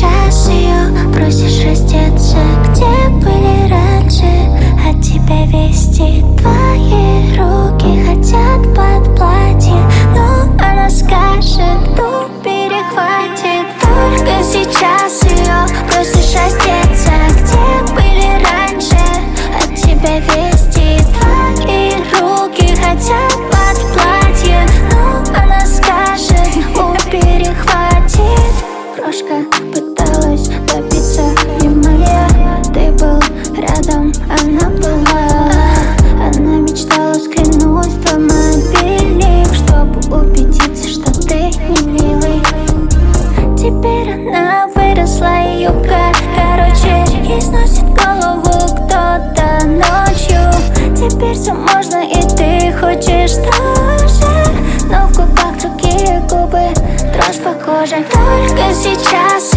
сейчас ее просишь раздеться, где были раньше. От тебя вести твои руки хотят под платье, но она скажет, ну перехватит. Только сейчас ее просишь раздеться, где были раньше. От тебя вести твои руки хотят под платье, но она скажет, ну перехватит. Крошка пыталась добиться внимания, ты был рядом, она была. Она мечтала взглянуть в твой мобильник, чтобы убедиться, что ты не милый. Теперь она выросла, и юбка короче, ей сносит голову кто-то ночью. Теперь все можно, и ты хочешь тоже, но в губах другие губы, дрожь по коже. Только сейчас